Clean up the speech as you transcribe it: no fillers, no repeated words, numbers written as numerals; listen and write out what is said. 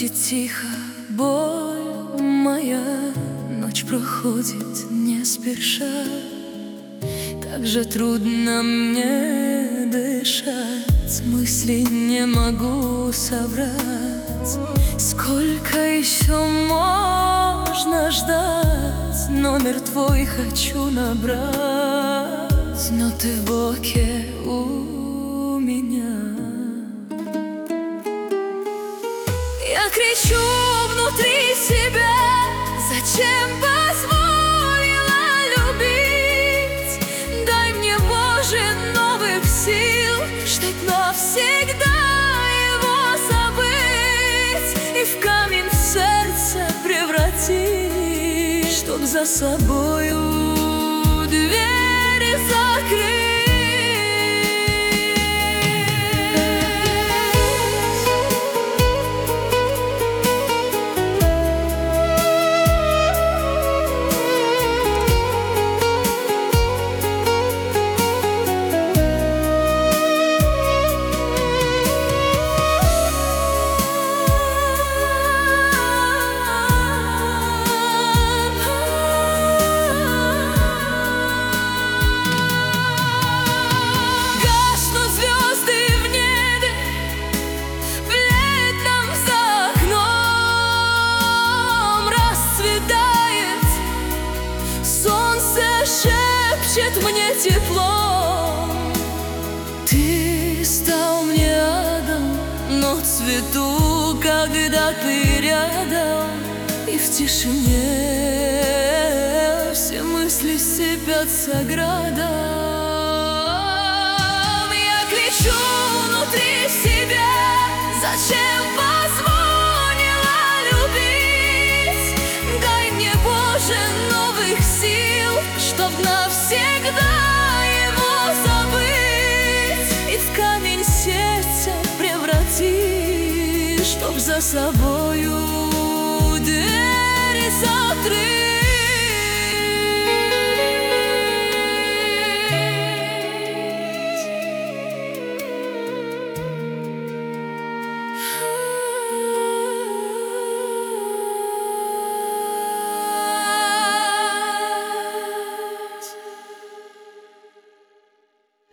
Ночи тихо, боль моя, ночь проходит не спеша. Как же трудно мне дышать, мысли не могу собрать. Сколько еще можно ждать? Номер твой хочу набрать, но ты в блоке у меня. Я кричу внутри себя: зачем позволила любить? Дай мне, Боже, новых сил, чтоб навсегда его забыть и в камень сердца превратить, чтоб за собою двери закрыть. Шепчет мне тепло, ты стал мне адом, но цвету, когда ты рядом. И в тишине все мысли сыпятся градом. Я кричу внутри себя: зачем позволила любить? Дай мне, Боже, новых сил, чтоб навсегда его забыть и в камень сердца превратить, чтоб за собою